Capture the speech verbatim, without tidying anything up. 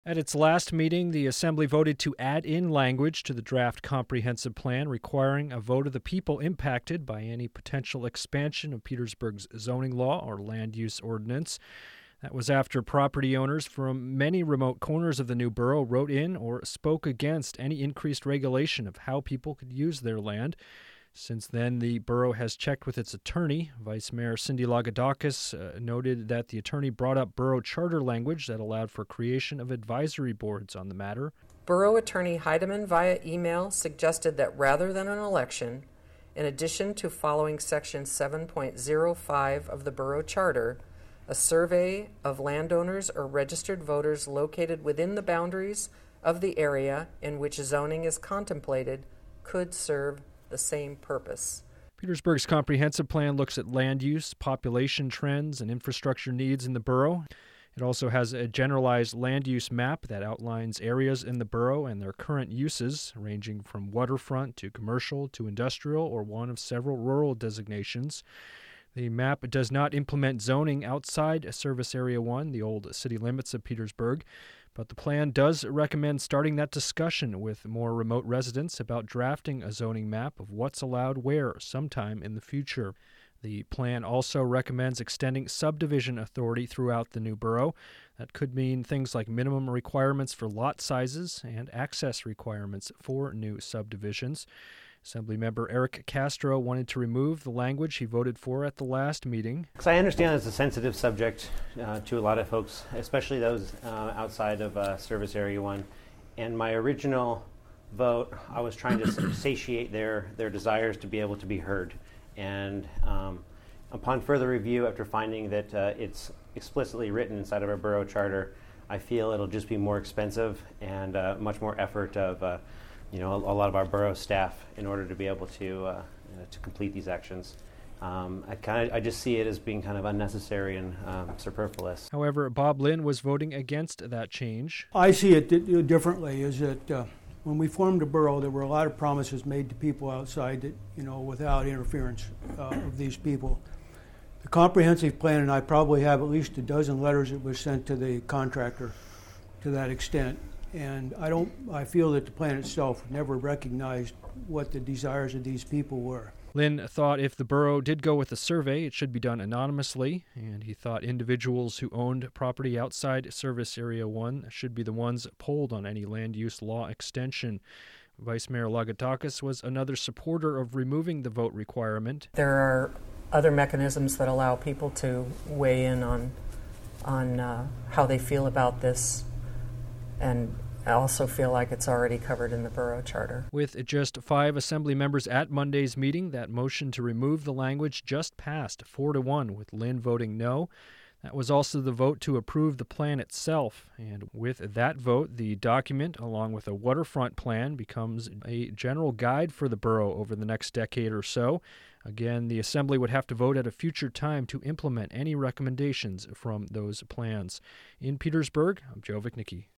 At its last meeting, the Assembly voted to add in language to the draft comprehensive plan requiring a vote of the people impacted by any potential expansion of Petersburg's zoning law or land use ordinance. That was after property owners from many remote corners of the new borough wrote in or spoke against any increased regulation of how people could use their land. Since then, the borough has checked with its attorney. Vice Mayor Cindy Lagodakis uh, noted that the attorney brought up borough charter language that allowed for creation of advisory boards on the matter. Borough Attorney Heidemann via email suggested that rather than an election, in addition to following Section seven point oh five of the borough charter, a survey of landowners or registered voters located within the boundaries of the area in which zoning is contemplated could serve the same purpose. Petersburg's comprehensive plan looks at land use, population trends, and infrastructure needs in the borough. It also has a generalized land use map that outlines areas in the borough and their current uses, ranging from waterfront to commercial to industrial or one of several rural designations. The map does not implement zoning outside Service Area one, the old city limits of Petersburg, but the plan does recommend starting that discussion with more remote residents about drafting a zoning map of what's allowed where sometime in the future. The plan also recommends extending subdivision authority throughout the new borough. That could mean things like minimum requirements for lot sizes and access requirements for new subdivisions. Assemblymember Eric Castro wanted to remove the language he voted for at the last meeting. Because I understand it's a sensitive subject uh, to a lot of folks, especially those uh, outside of uh, Service Area one. And my original vote, I was trying to satiate their, their desires to be able to be heard. And um, upon further review, after finding that uh, it's explicitly written inside of our borough charter, I feel it'll just be more expensive and uh, much more effort of uh, you know, a, a lot of our borough staff in order to be able to uh, uh, to complete these actions. Um, I kind of I just see it as being kind of unnecessary and um, superfluous. However, Bob Lynn was voting against that change. I see it di- differently. Is that uh, when we formed the borough, there were a lot of promises made to people outside that, you know, without interference uh, of these people. The comprehensive plan, and I probably have at least a dozen letters that was sent to the contractor to that extent. And I don't. I feel that the plan itself never recognized what the desires of these people were. Lynn thought if the borough did go with a survey, it should be done anonymously, and he thought individuals who owned property outside Service Area one should be the ones polled on any land use law extension. Vice Mayor Lagodakis was another supporter of removing the vote requirement. There are other mechanisms that allow people to weigh in on, on uh, how they feel about this. And I also feel like it's already covered in the borough charter. With just five assembly members at Monday's meeting, that motion to remove the language just passed four to one, with Lynn voting no. That was also the vote to approve the plan itself. And with that vote, the document, along with a waterfront plan, becomes a general guide for the borough over the next decade or so. Again, the Assembly would have to vote at a future time to implement any recommendations from those plans. In Petersburg, I'm Joe Vichnicki.